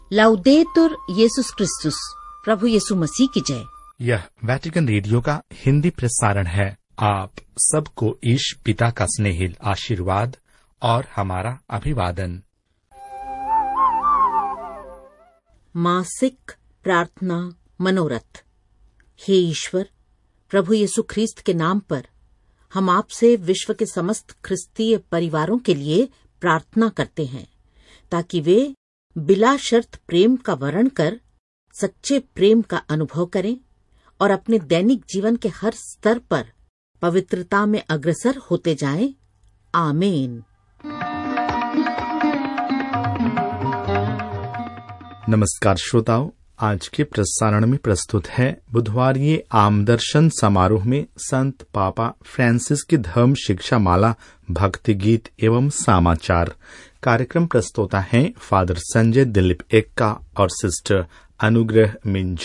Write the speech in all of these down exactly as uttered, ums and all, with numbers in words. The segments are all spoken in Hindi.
लाउदेतुर येसुस क्रिस्तुस, प्रभु यीशु मसीह की जय। यह वेटिकन रेडियो का हिंदी प्रसारण है। आप सबको ईश पिता का स्नेहिल आशीर्वाद और हमारा अभिवादन। मासिक प्रार्थना मनोरथ। हे ईश्वर, प्रभु यीशु ख्रीस्त के नाम पर हम आपसे विश्व के समस्त ख्रिस्तीय परिवारों के लिए प्रार्थना करते हैं, ताकि वे बिला शर्त प्रेम का वर्ण कर सच्चे प्रेम का अनुभव करें और अपने दैनिक जीवन के हर स्तर पर पवित्रता में अग्रसर होते जाएं। आमीन। नमस्कार श्रोताओ, आज के प्रसारण में प्रस्तुत है बुधवारीय आमदर्शन समारोह में संत पापा फ्रांसिस की धर्म शिक्षा माला, भक्ति गीत एवं समाचार। कार्यक्रम प्रस्तोता हैं फादर संजय दिलीप एक्का और सिस्टर अनुग्रह मिंज।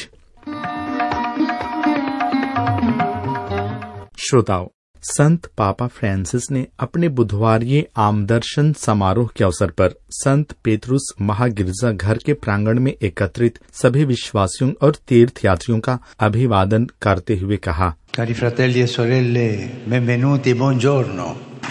श्रोताओ, संत पापा फ्रांसिस ने अपने बुधवारीय आमदर्शन समारोह के अवसर पर संत पेतरुस महागिरजा घर के प्रांगण में एकत्रित सभी विश्वासियों और तीर्थयात्रियों का अभिवादन करते हुए कहा, Cari fratelli e sorelle, benvenuti, buongiorno.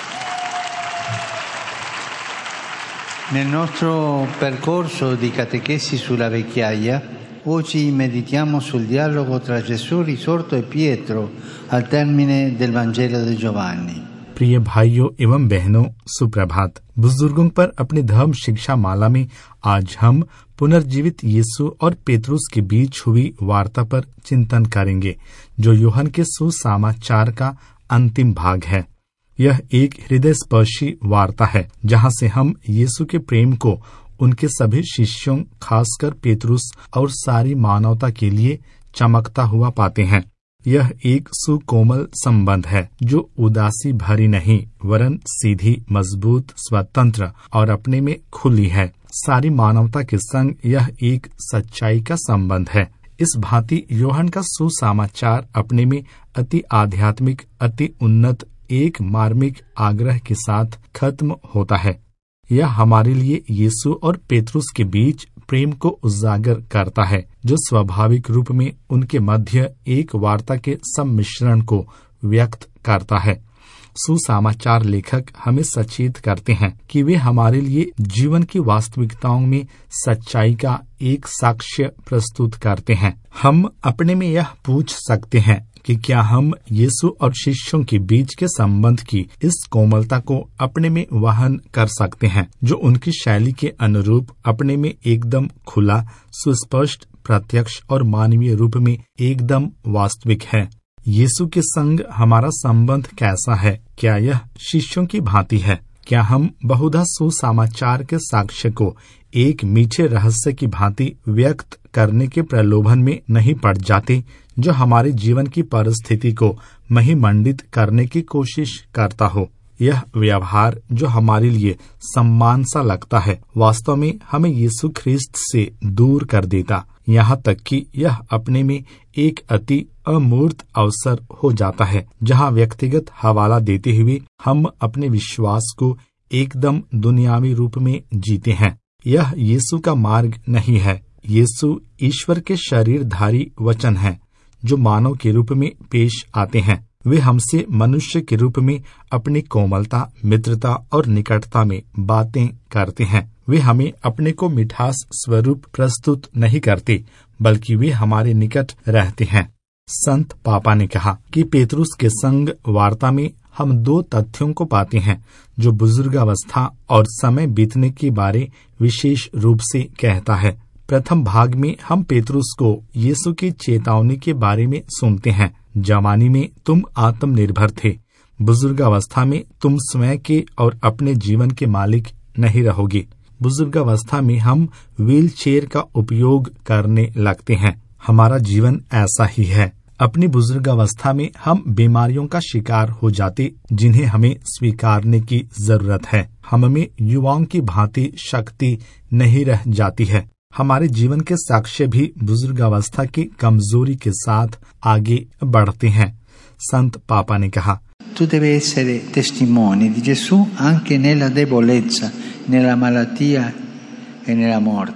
Nel nostro percorso di catechesi sulla vecchiaia, oggi meditiamo sul dialogo tra Gesù risorto e Pietro al termine del Vangelo di Giovanni. प्रिय भाइयों एवं बहनों, सुप्रभात। बुजुर्गों पर अपनी धर्म शिक्षा माला में आज हम पुनर्जीवित यीशु और पेतरुस के बीच हुई वार्ता पर चिंतन करेंगे, जो यूहन्ना के सुसमाचार का अंतिम भाग है। यह एक हृदय स्पर्शी वार्ता है, जहां से हम यीशु के प्रेम को उनके सभी शिष्यों, खासकर पेतरुस और सारी मानवता के लिए चमकता हुआ पाते हैं। यह एक सुकोमल संबंध है, जो उदासी भरी नहीं, वरन सीधी, मजबूत, स्वतंत्र और अपने में खुली है। सारी मानवता के संग यह एक सच्चाई का संबंध है। इस भांति यूहन्ना का सुसमाचार अपने में अति आध्यात्मिक, अति उन्नत, एक मार्मिक आग्रह के साथ खत्म होता है। यह हमारे लिए यीशु और पेतरुस के बीच प्रेम को उजागर करता है, जो स्वाभाविक रूप में उनके मध्य एक वार्ता के सम्मिश्रण को व्यक्त करता है। सुसमाचार लेखक हमें सचेत करते हैं कि वे हमारे लिए जीवन की वास्तविकताओं में सच्चाई का एक साक्ष्य प्रस्तुत करते हैं। हम अपने में यह पूछ सकते हैं कि क्या हम यीशु और शिष्यों के बीच के संबंध की इस कोमलता को अपने में वहन कर सकते हैं, जो उनकी शैली के अनुरूप अपने में एकदम खुला, सुस्पष्ट, प्रत्यक्ष और मानवीय रूप में एकदम वास्तविक है। यीशु के संग हमारा संबंध कैसा है? क्या यह शिष्यों की भांति है? क्या हम बहुधा सुसमाचार के साक्ष्य को एक मीठे रहस्य की भांति व्यक्त करने के प्रलोभन में नहीं पड़ जाते, जो हमारे जीवन की परिस्थिति को महिमंडित करने की कोशिश करता हो? यह व्यवहार, जो हमारे लिए सम्मान सा लगता है, वास्तव में हमें यीशु ख्रीस्त से दूर कर देता, यहाँ तक कि यह अपने में एक अति अमूर्त अवसर हो जाता है, जहाँ व्यक्तिगत हवाला देते हुए हम अपने विश्वास को एकदम दुनियावी रूप में जीते हैं। यह यीशु का मार्ग नहीं है। यीशु ईश्वर के शरीरधारी वचन हैं, जो मानव के रूप में पेश आते हैं। वे हमसे मनुष्य के रूप में अपनी कोमलता, मित्रता और निकटता में बातें करते हैं। वे हमें अपने को मिठास स्वरूप प्रस्तुत नहीं करते, बल्कि वे हमारे निकट रहते हैं। संत पापा ने कहा कि पेतरुस के संग वार्ता में हम दो तथ्यों को पाते हैं, जो बुजुर्गावस्था और समय बीतने के बारे विशेष रूप से कहता है। प्रथम भाग में हम पेतरुस को यीशु की चेतावनी के बारे में सुनते हैं। जवानी में तुम आत्मनिर्भर थे, बुजुर्गावस्था में तुम स्वयं के और अपने जीवन के मालिक नहीं रहोगे। बुजुर्गावस्था में हम व्हील चेयर का उपयोग करने लगते हैं। हमारा जीवन ऐसा ही है। अपनी बुजुर्गावस्था में हम बीमारियों का शिकार हो जाते, जिन्हें हमें स्वीकारने की जरूरत है। हम में युवाओं की भांति शक्ति नहीं रह जाती है। हमारे जीवन के साक्ष्य भी बुजुर्गावस्था की कमजोरी के साथ आगे बढ़ते हैं। संत पापा ने कहा, Tu devi essere testimone di Gesù anche nella debolezza, nella malattia e nella morte.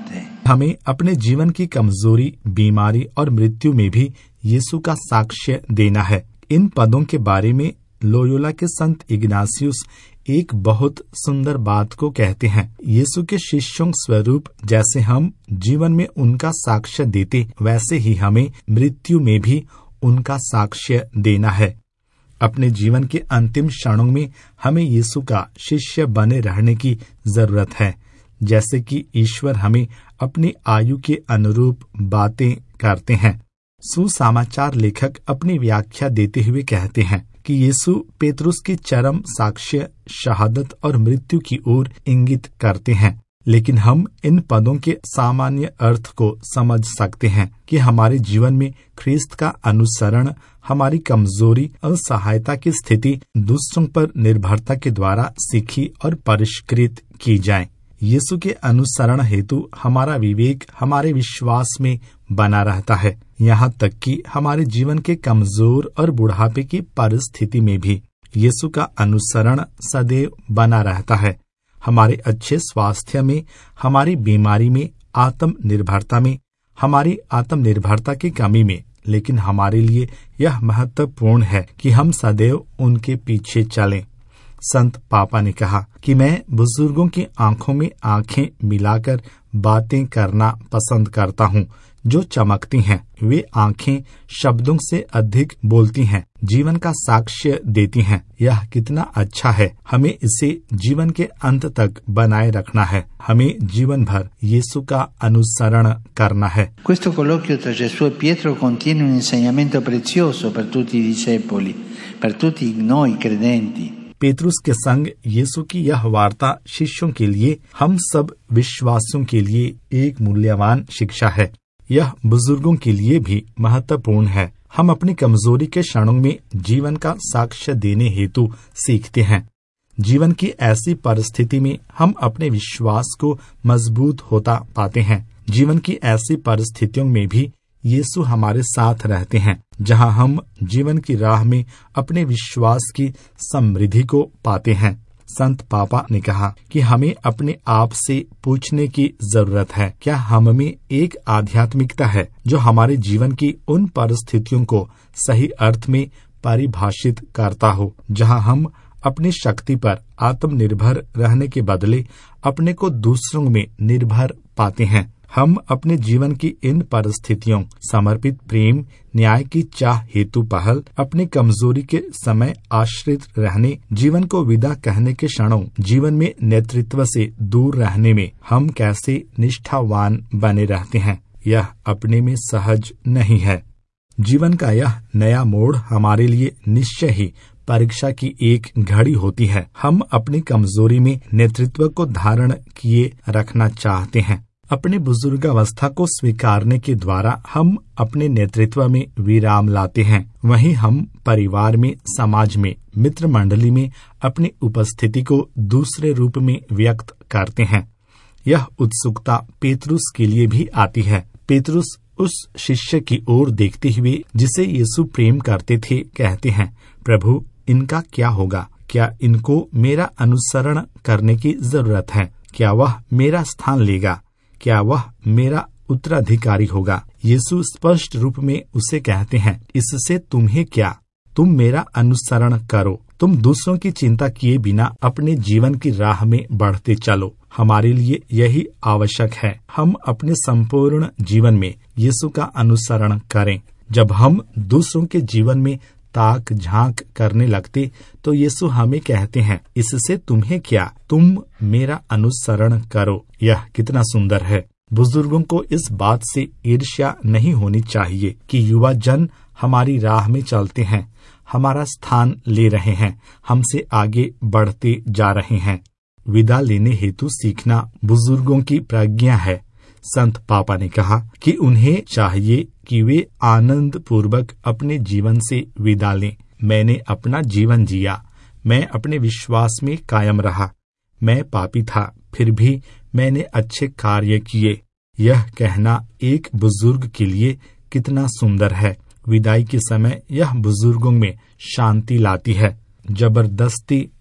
हमें अपने जीवन की कमजोरी, बीमारी और मृत्यु में भी यीशु का साक्ष्य देना है। इन पदों के बारे में लोयोला के संत इग्नासियुस एक बहुत सुंदर बात को कहते हैं। यीशु के शिष्यों स्वरूप जैसे हम जीवन में उनका साक्ष्य देते, वैसे ही हमें मृत्यु में भी उनका साक्ष्य देना है। अपने जीवन के अंतिम क्षणों में हमें यीशु का शिष्य बने रहने की जरूरत है, जैसे कि ईश्वर हमें अपनी आयु के अनुरूप बातें करते हैं। सुसमाचार लेखक अपनी व्याख्या देते हुए कहते हैं कि यीशु पेतरुस की चरम साक्ष्य, शहादत और मृत्यु की ओर इंगित करते हैं, लेकिन हम इन पदों के सामान्य अर्थ को समझ सकते हैं कि हमारे जीवन में ख्रीस्त का अनुसरण हमारी कमजोरी और सहायता की स्थिति दूसरों पर निर्भरता के द्वारा सीखी और परिष्कृत की जाए। यीशु के अनुसरण हेतु हमारा विवेक हमारे विश्वास में बना रहता है, यहाँ तक कि हमारे जीवन के कमजोर और बुढ़ापे की परिस्थिति में भी यीशु का अनुसरण सदैव बना रहता है। हमारे अच्छे स्वास्थ्य में, हमारी बीमारी में, आत्मनिर्भरता में, हमारी आत्मनिर्भरता की कमी में, लेकिन हमारे लिए यह महत्वपूर्ण है कि हम सदैव उनके पीछे चलें। संत पापा ने कहा कि मैं बुजुर्गों की आंखों में आंखें मिलाकर बातें करना पसंद करता हूँ, जो चमकती हैं। वे आंखें शब्दों से अधिक बोलती हैं, जीवन का साक्ष्य देती हैं। यह कितना अच्छा है। हमें इसे जीवन के अंत तक बनाए रखना है। हमें जीवन भर यीशु का अनुसरण करना है। Questo colloquio tra Gesù e Pietro contiene un insegnamento prezioso per tutti i discepoli, per tutti noi credenti. Petrus के संग यीशु की यह वार्ता शिष्यों के लिए, हम सब विश्वासियों के लिए एक मूल्यवान शिक्षा है। यह बुजुर्गों के लिए भी महत्वपूर्ण है। हम अपनी कमजोरी के क्षणों में जीवन का साक्ष्य देने हेतु सीखते हैं। जीवन की ऐसी परिस्थिति में हम अपने विश्वास को मजबूत होता पाते हैं। जीवन की ऐसी परिस्थितियों में भी यीशु हमारे साथ रहते हैं, जहां हम जीवन की राह में अपने विश्वास की समृद्धि को पाते हैं। संत पापा ने कहा कि हमें अपने आप से पूछने की जरूरत है, क्या हम में एक आध्यात्मिकता है जो हमारे जीवन की उन परिस्थितियों को सही अर्थ में परिभाषित करता हो, जहां हम अपनी शक्ति पर आत्मनिर्भर रहने के बदले अपने को दूसरों में निर्भर पाते हैं। हम अपने जीवन की इन परिस्थितियों, समर्पित प्रेम, न्याय की चाह हेतु पहल, अपनी कमजोरी के समय आश्रित रहने, जीवन को विदा कहने के क्षणों, जीवन में नेतृत्व से दूर रहने में हम कैसे निष्ठावान बने रहते हैं, यह अपने में सहज नहीं है। जीवन का यह नया मोड़ हमारे लिए निश्चय ही परीक्षा की एक घड़ी होती है। हम अपनी कमजोरी में नेतृत्व को धारण किए रखना चाहते हैं। अपने बुजुर्गावस्था को स्वीकारने के द्वारा हम अपने नेतृत्व में विराम लाते हैं। वहीं हम परिवार में, समाज में, मित्र मंडली में अपनी उपस्थिति को दूसरे रूप में व्यक्त करते हैं। यह उत्सुकता पेतरुस के लिए भी आती है। पेतरुस उस शिष्य की ओर देखते हुए जिसे यीशु प्रेम करते थे, कहते हैं, प्रभु इनका क्या होगा? क्या इनको मेरा अनुसरण करने की जरूरत है? क्या वह मेरा स्थान लेगा? क्या वह मेरा उत्तराधिकारी होगा? यीशु स्पष्ट रूप में उसे कहते हैं, इससे तुम्हें क्या? तुम मेरा अनुसरण करो। तुम दूसरों की चिंता किए बिना अपने जीवन की राह में बढ़ते चलो। हमारे लिए यही आवश्यक है। हम अपने संपूर्ण जीवन में यीशु का अनुसरण करें। जब हम दूसरों के जीवन में ताक झांक करने लगते तो यीशु हमें कहते हैं, इससे तुम्हें क्या? तुम मेरा अनुसरण करो। यह कितना सुंदर है। बुजुर्गों को इस बात से ईर्ष्या नहीं होनी चाहिए कि युवा जन हमारी राह में चलते हैं, हमारा स्थान ले रहे हैं, हमसे आगे बढ़ते जा रहे हैं। विदा लेने हेतु सीखना बुजुर्गों की प्रज्ञा है। संत पापा ने कहा कि उन्हें चाहिए कि वे आनंद पूर्वक अपने जीवन से विदा लें। मैंने अपना जीवन जिया, मैं अपने विश्वास में कायम रहा, मैं पापी था, फिर भी मैंने अच्छे कार्य किए। यह कहना एक बुजुर्ग के लिए कितना सुंदर है। विदाई के समय यह बुजुर्गों में शांति लाती है। जबरदस्ती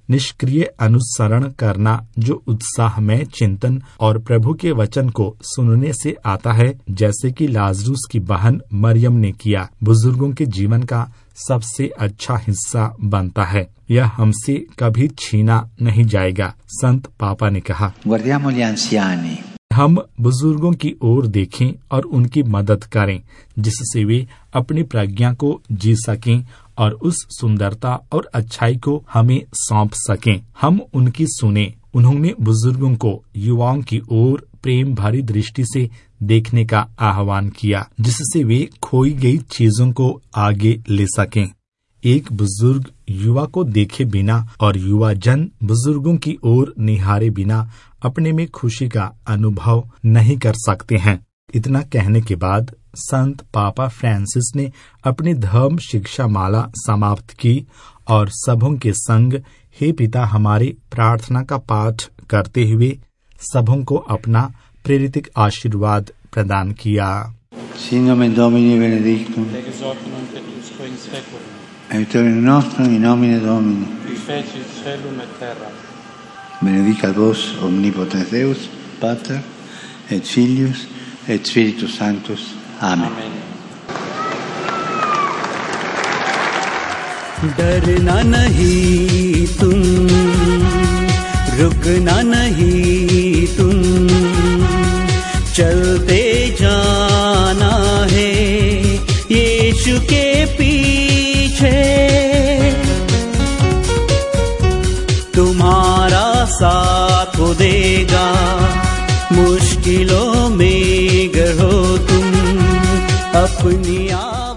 निष्क्रिय अनुसरण करना जो उत्साह में चिंतन और प्रभु के वचन को सुनने से आता है, जैसे कि लाजरूस की बहन मरियम ने किया, बुजुर्गों के जीवन का सबसे अच्छा हिस्सा बनता है। यह हमसे कभी छीना नहीं जाएगा। संत पापा ने कहा, Guardiamo gli anziani. हम बुजुर्गों की ओर देखें और उनकी मदद करें, जिससे वे अपनी प्रज्ञा को जी सकें और उस सुंदरता और अच्छाई को हमें सौंप सकें। हम उनकी सुने। उन्होंने बुजुर्गों को युवाओं की ओर प्रेम भरी दृष्टि से देखने का आह्वान किया, जिससे वे खोई गई चीजों को आगे ले सकें। एक बुजुर्ग युवा को देखे बिना और युवा जन बुजुर्गों की ओर निहारे बिना अपने में खुशी का अनुभव नहीं कर सकते हैं। इतना कहने के बाद संत पापा फ्रांसिस ने अपनी धर्म शिक्षा माला समाप्त की और सबों के संग हे पिता हमारे प्रार्थना का पाठ करते हुए सबों को अपना प्रेरित आशीर्वाद प्रदान किया। Sin nomen Domini benedictum, ex hoc nunc et usque in seculum, aiutorium nostrum in nomine Domini, qui fecit caelum et terra. benedicat vos omnipotens Deus, Pater et Filius et Spiritus Sanctus. Amen. Amen. डरना नहीं तुम, रुकना नहीं तुम, चलते जाना है यीशु के पीछे। तुम्हारा साथ वो देगा मुश्किलों में गढ़ो तुम अपनी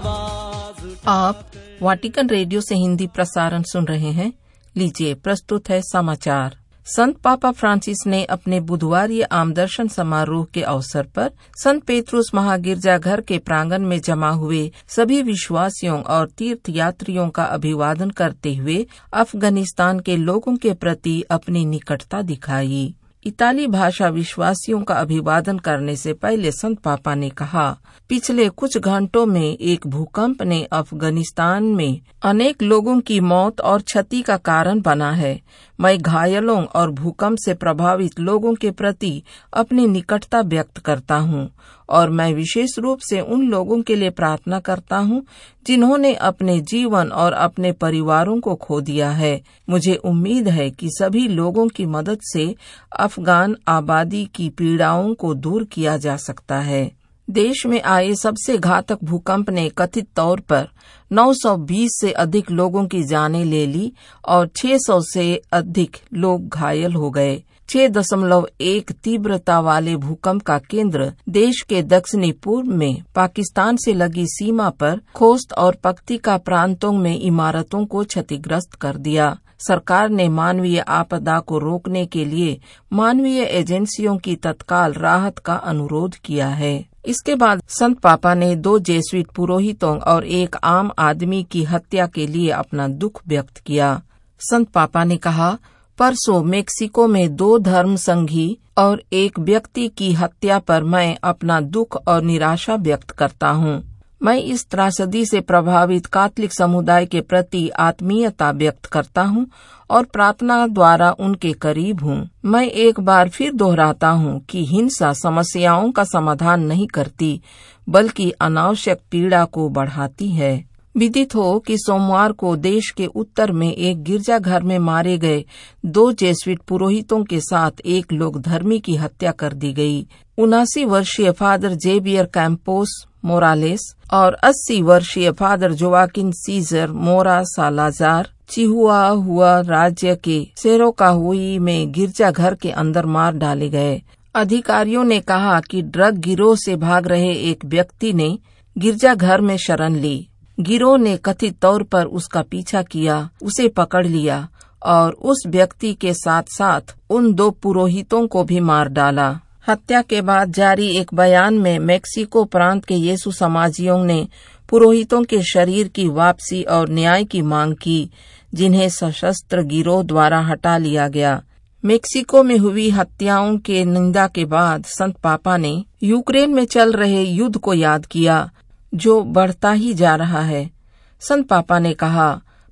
आवाज। आप वाटिकन रेडियो से हिंदी प्रसारण सुन रहे हैं। लीजिए प्रस्तुत है समाचार। संत पापा फ्रांसिस ने अपने बुधवारीय आमदर्शन समारोह के अवसर पर संत पेत्रुस महागिरजाघर के प्रांगण में जमा हुए सभी विश्वासियों और तीर्थ यात्रियों का अभिवादन करते हुए अफगानिस्तान के लोगों के प्रति अपनी निकटता दिखाई। इताली भाषा विश्वासियों का अभिवादन करने से पहले संत पापा ने कहा, पिछले कुछ घंटों में एक भूकंप ने अफगानिस्तान में अनेक लोगों की मौत और क्षति का कारण बना है। मैं घायलों और भूकंप से प्रभावित लोगों के प्रति अपनी निकटता व्यक्त करता हूं और मैं विशेष रूप से उन लोगों के लिए प्रार्थना करता हूं जिन्होंने अपने जीवन और अपने परिवारों को खो दिया है। मुझे उम्मीद है कि सभी लोगों की मदद से अफगान आबादी की पीड़ाओं को दूर किया जा सकता है। देश में आए सबसे घातक भूकंप ने कथित तौर पर नौ सौ बीस से अधिक लोगों की जानें ले ली और छह सौ से अधिक लोग घायल हो गए। छह दशमलव एक तीव्रता वाले भूकंप का केंद्र देश के दक्षिणी पूर्व में पाकिस्तान से लगी सीमा पर खोस्त और पख्तीका प्रांतों में इमारतों को क्षतिग्रस्त कर दिया। सरकार ने मानवीय आपदा को रोकने के लिए मानवीय एजेंसियों की तत्काल राहत का अनुरोध किया है। इसके बाद संत पापा ने दो जेसुइट पुरोहितों और एक आम आदमी की हत्या के लिए अपना दुख व्यक्त किया। संत पापा ने कहा, परसों मेक्सिको में दो धर्म संघी और एक व्यक्ति की हत्या पर मैं अपना दुख और निराशा व्यक्त करता हूँ। मैं इस त्रासदी से प्रभावित कैथोलिक समुदाय के प्रति आत्मीयता व्यक्त करता हूँ और प्रार्थना द्वारा उनके करीब हूँ। मैं एक बार फिर दोहराता हूँ कि हिंसा समस्याओं का समाधान नहीं करती, बल्कि अनावश्यक पीड़ा को बढ़ाती है। विदित हो कि सोमवार को देश के उत्तर में एक गिरजाघर में मारे गए दो जेसुइट पुरोहितों के साथ एक लोग धर्मी की हत्या कर दी गई। उनासी वर्षीय फादर जेवियर कैंपोस मोरालेस और अस्सी वर्षीय father Joaquin Cesar Mora Salazar Chihuahua राज्य के सेरोकाहुई में गिरजाघर के अंदर मार डाले गए। अधिकारियों ने कहा कि ड्रग गिरोह से भाग रहे एक व्यक्ति ने गिरजाघर में शरण ली। गिरोह ने कथित तौर पर उसका पीछा किया, उसे पकड़ लिया और उस व्यक्ति के साथ साथ उन दो पुरोहितों को भी मार डाला। हत्या के बाद जारी एक बयान में मेक्सिको प्रांत के येसु समाजियों ने पुरोहितों के शरीर की वापसी और न्याय की मांग की, जिन्हें सशस्त्र गिरोह द्वारा हटा लिया गया। मेक्सिको में हुई हत्याओं के निंदा के बाद संत पापा ने यूक्रेन में चल रहे युद्ध को याद किया, जो बढ़ता ही जा रहा है। संत पापा ने कहा,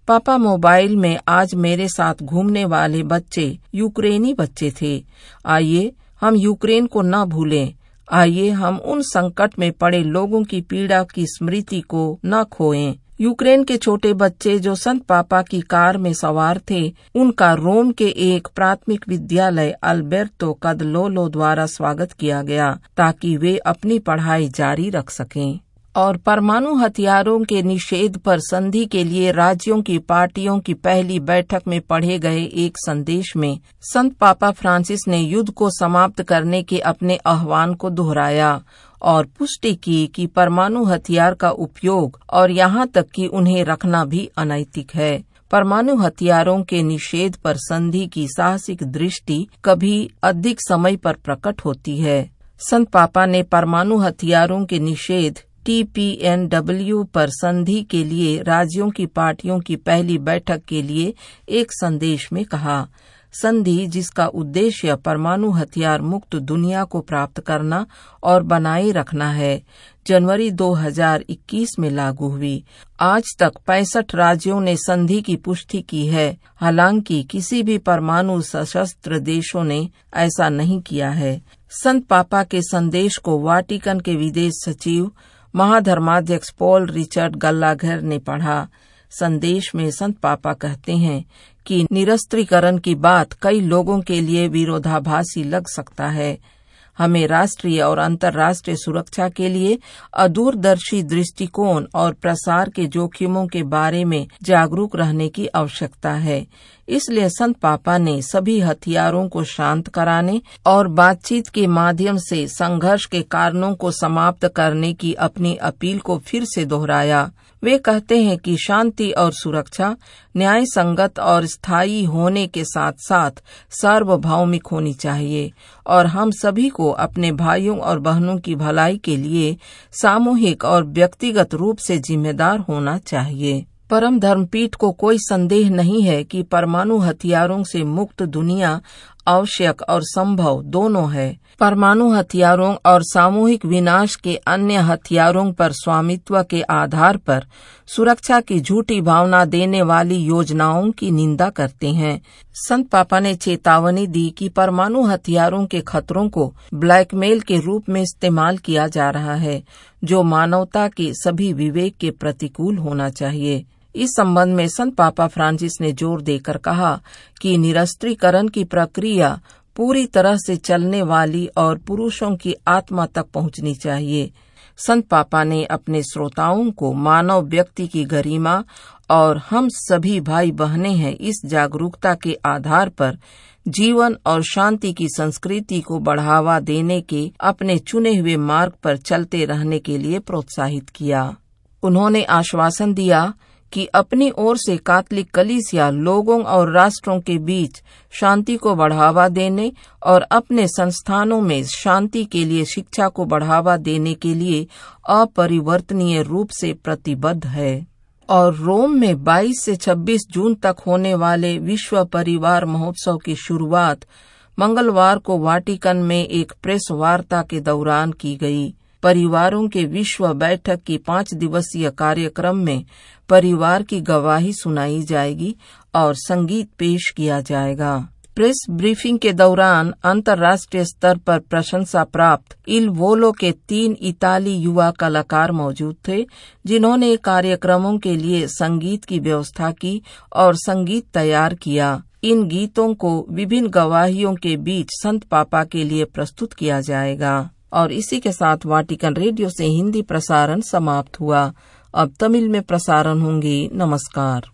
पापा, मोबाइल में आज मेरे साथ घूमने वाले बच्चे यूक्रेनी बच्चे थे। आइए हम यूक्रेन को न भूलें। आइए हम उन संकट में पड़े लोगों की पीड़ा की स्मृति को न खोएं। यूक्रेन के छोटे बच्चे जो संत पापा की कार में सवार थे, उनका रोम के एक प्राथमिक विद्यालय अल्बर्टो कदलोलो द्वारा स्वागत किया गया ताकि वे अपनी पढ़ाई जारी रख सकें। और परमाणु हथियारों के निषेध पर संधि के लिए राज्यों की पार्टियों की पहली बैठक में पढ़े गए एक संदेश में संत पापा फ्रांसिस ने युद्ध को समाप्त करने के अपने आह्वान को दोहराया और पुष्टि की कि परमाणु हथियार का उपयोग और यहाँ तक कि उन्हें रखना भी अनैतिक है। परमाणु हथियारों के निषेध पर संधि की साहसिक दृष्टि कभी अधिक समय पर प्रकट होती है। संत पापा ने परमाणु हथियारों के निषेध टी पी एन डब्ल्यू पर संधि के लिए राज्यों की पार्टियों की पहली बैठक के लिए एक संदेश में कहा, संधि जिसका उद्देश्य परमाणु हथियार मुक्त दुनिया को प्राप्त करना और बनाए रखना है, जनवरी दो हज़ार इक्कीस में लागू हुई। आज तक पैंसठ राज्यों ने संधि की पुष्टि की है, हालांकि किसी भी परमाणु सशस्त्र देशों ने ऐसा नहीं किया है। संत पापा के संदेश को वाटिकन के विदेश सचिव महाधर्माध्यक्ष पॉल रिचर्ड गल्लाघर ने पढ़ा। संदेश में संत पापा कहते हैं कि निरस्त्रीकरण की बात कई लोगों के लिए विरोधाभासी लग सकता है। हमें राष्ट्रीय और अंतर्राष्ट्रीय सुरक्षा के लिए अदूरदर्शी दृष्टिकोण और प्रसार के जोखिमों के बारे में जागरूक रहने की आवश्यकता है। इसलिए संत पापा ने सभी हथियारों को शांत कराने और बातचीत के माध्यम से संघर्ष के कारणों को समाप्त करने की अपनी अपील को फिर से दोहराया। वे कहते हैं कि शांति और सुरक्षा न्याय संगत और स्थायी होने के साथ साथ सार्वभौमिक होनी चाहिए और हम सभी को अपने भाइयों और बहनों की भलाई के लिए सामूहिक और व्यक्तिगत रूप से जिम्मेदार होना चाहिए। परम धर्मपीठ को कोई संदेह नहीं है कि परमाणु हथियारों से मुक्त दुनिया आवश्यक और संभव दोनों है। परमाणु हथियारों और सामूहिक विनाश के अन्य हथियारों पर स्वामित्व के आधार पर सुरक्षा की झूठी भावना देने वाली योजनाओं की निंदा करते हैं। संत पापा ने चेतावनी दी कि परमाणु हथियारों के खतरों को ब्लैकमेल के रूप में इस्तेमाल किया जा रहा है, जो मानवता के सभी विवेक के प्रतिकूल होना चाहिए। इस संबंध में संत पापा फ्रांसिस ने जोर देकर कहा कि निरस्त्रीकरण की प्रक्रिया पूरी तरह से चलने वाली और पुरुषों की आत्मा तक पहुंचनी चाहिए। संत पापा ने अपने श्रोताओं को मानव व्यक्ति की गरिमा और हम सभी भाई बहनें हैं इस जागरूकता के आधार पर जीवन और शांति की संस्कृति को बढ़ावा देने के अपने चुने हुए मार्ग पर चलते रहने के लिए प्रोत्साहित किया। उन्होंने आश्वासन दिया कि अपनी ओर से कैथोलिक कलीसिया लोगों और राष्ट्रों के बीच शांति को बढ़ावा देने और अपने संस्थानों में शांति के लिए शिक्षा को बढ़ावा देने के लिए अपरिवर्तनीय रूप से प्रतिबद्ध है। और रोम में बाईस से छब्बीस जून तक होने वाले विश्व परिवार महोत्सव की शुरुआत मंगलवार को वाटिकन में एक प्रेस वार्ता के दौरान की गई। परिवारों के विश्व बैठक की पांच दिवसीय कार्यक्रम में परिवार की गवाही सुनाई जाएगी और संगीत पेश किया जाएगा। प्रेस ब्रीफिंग के दौरान अंतर्राष्ट्रीय स्तर पर प्रशंसा प्राप्त इल वोलो के तीन इताली युवा कलाकार मौजूद थे, जिन्होंने कार्यक्रमों के लिए संगीत की व्यवस्था की और संगीत तैयार किया। इन गीतों को विभिन्न गवाहियों के बीच संत पापा के लिए प्रस्तुत किया जाएगा। और इसी के साथ वाटिकन रेडियो से हिंदी प्रसारण समाप्त हुआ। अब तमिल में प्रसारण होंगे। नमस्कार।